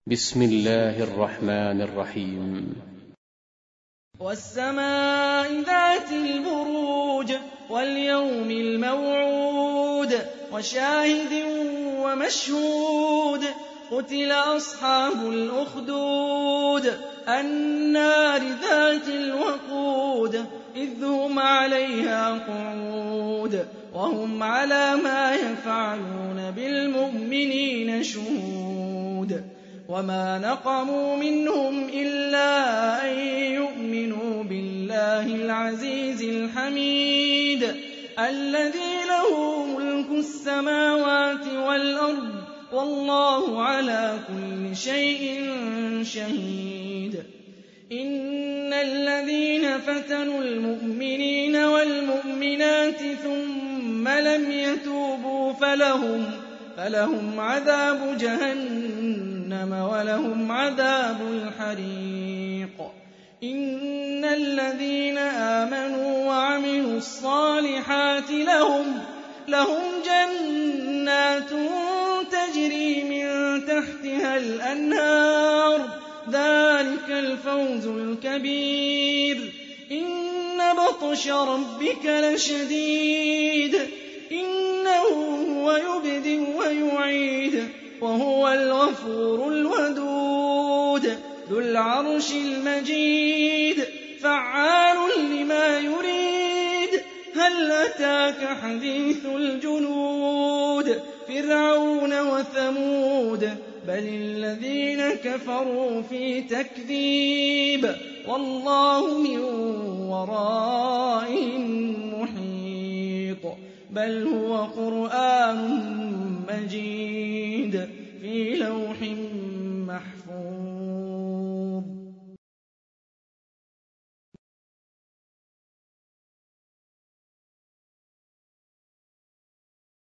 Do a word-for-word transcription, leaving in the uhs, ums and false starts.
بسم الله الرحمن الرحيم. والسماء ذات البروج واليوم الموعود وشاهد ومشهود قتل أصحاب الأخدود النار ذات الوقود إذ هم عليها قعود وهم على ما يفعلون بالمؤمنين شهود وما نقموا منهم إلا أن يؤمنوا بالله العزيز الحميد الذي له ملك السماوات والأرض والله على كل شيء شهيد. إن الذين فتنوا المؤمنين والمؤمنات ثم لم يتوبوا فلهم, فلهم عذاب جهنم ولهم عذاب الحريق. إن الذين آمنوا وعملوا الصالحات لهم, لهم جنات تجري من تحتها الأنهار ذلك الفوز الكبير. إن بطش ربك لشديد إنه هو يبدئ ويعيد وهو الغفور الودود ذو العرش المجيد فعال لما يريد. هل أتاك حديث الجنود فرعون وثمود بل الذين كفروا في تكذيب والله من ورائهم محيط. بل هو قرآن مجيد في لوح محفوظ.